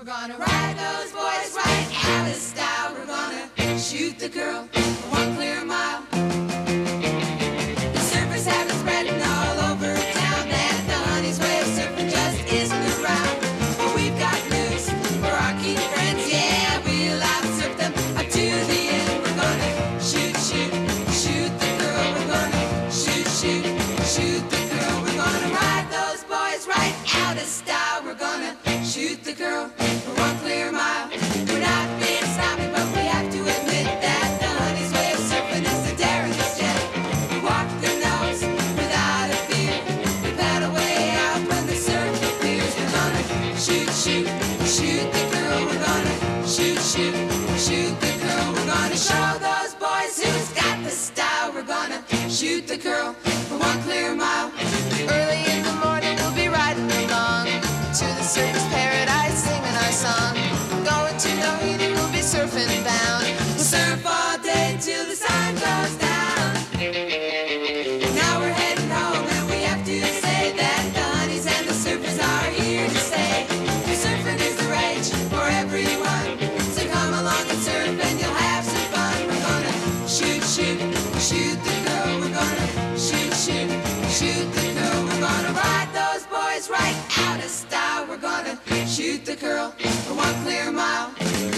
We're gonna ride those boys right out of style. We're gonna shoot the girl for 1 clear mile. The surfers have it spreading all over town that the honey's way of surfing just isn't around. But we've got news for our keen friends, yeah, we'll outsurf them up to the end. We're gonna shoot, shoot, shoot the girl. We're gonna shoot, shoot, shoot the girl. We're gonna ride those boys right out of style. We're gonna shoot the girl for 1 clear mile. We're not being sloppy, but we have to admit that the honey's way of surfing is the daringest jet. We walk the nose without a fear. We paddle way out when the surf appears. We're gonna shoot, shoot, shoot the girl. We're gonna shoot, shoot, shoot the girl. We're gonna show those boys who's got the style. We're gonna shoot the girl for 1 clear mile. Early in the morning we'll be riding along to the surfer's paradise, singing our song. Going to Nohiti, we'll be surfing bound. We'll surf all day till the sun goes down. Now we're heading home and we have to say that the honeys and the surfers are here to stay. Surfing is the rage for everyone, so come along and surf and you'll have some fun. We're gonna shoot, shoot, shoot the girl. We're gonna shoot, shoot, shoot the girl. We're gonna ride those boys right out of style. We're gonna shoot the girl for 1 clear mile.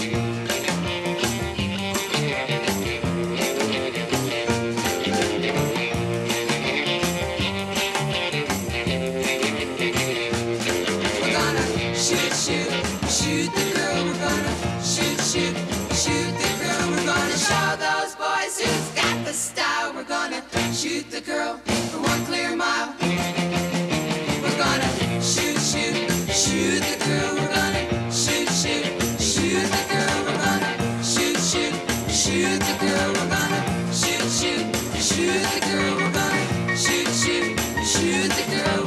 We're gonna shoot, shoot, shoot the girl. We're gonna shoot, shoot, shoot the girl. We're gonna show those boys who's got the style. We're gonna shoot the girl for 1 clear mile. We're gonna shoot, shoot, shoot the girl. We're gonna shoot, shoot, shoot the girl. We're gonna shoot, shoot, shoot the girl. We're gonna shoot, shoot, shoot the girl. We're gonna shoot, shoot, shoot the girl.